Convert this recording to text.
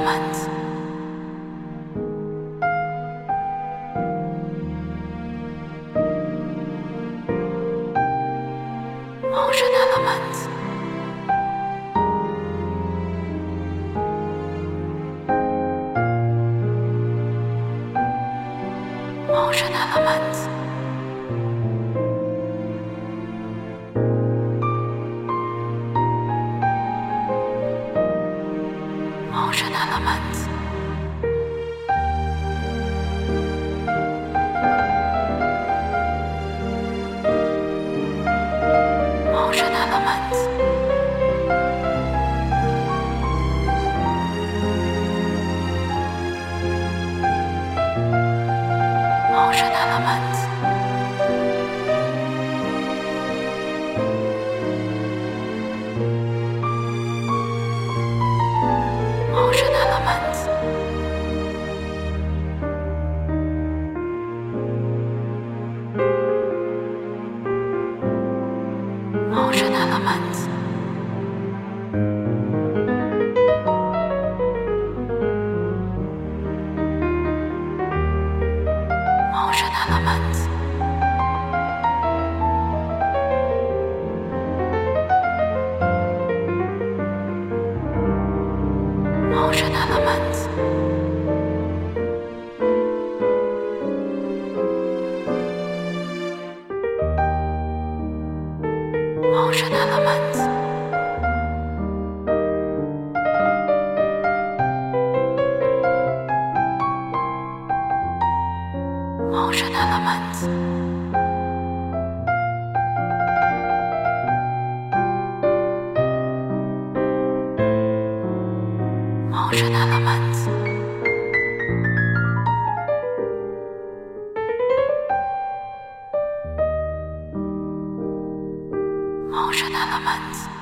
elements. Motion elements. Motion elements. Motion elements. Motion elements. Motion elements. Motion elements. Motion elements. Motion elements. Motion elements. Motion elements. Motion elements. Motion elements. Motion elements.